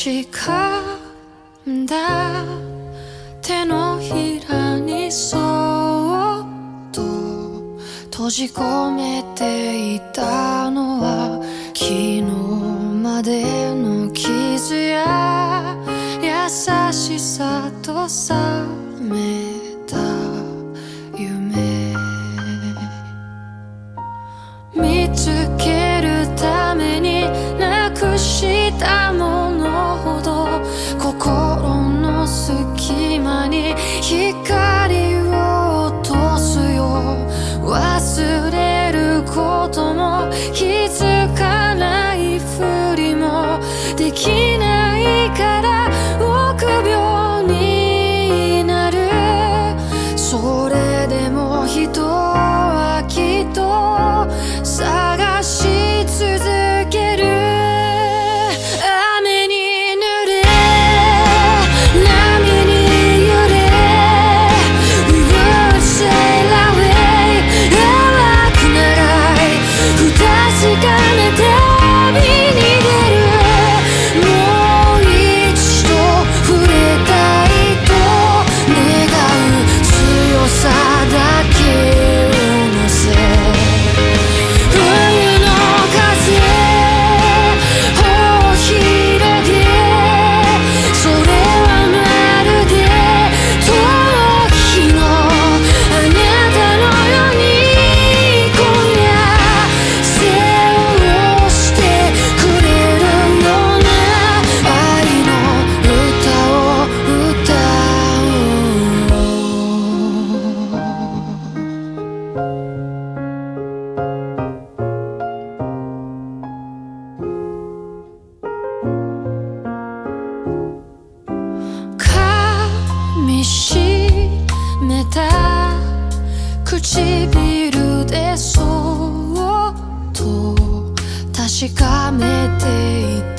掴んだ手のひらにそっと閉じ込めていたのは昨日までの傷や優しさと冷めた夢見つけるためになくしたものほど心の隙間に光を落とすよ忘れることも気づかないふりもできないから臆病になるそれでも人はきっと探し続ける雨に濡れ波に揺れ We would sail away 淡く長い不確かな旅に出るもう一度触れたいと願う強さだけを乗せ冬の風を広げそれはまるで遠き日のあなたのように今夜背を押してくれるような愛の歌を歌噛みしめた唇でそっと確かめていた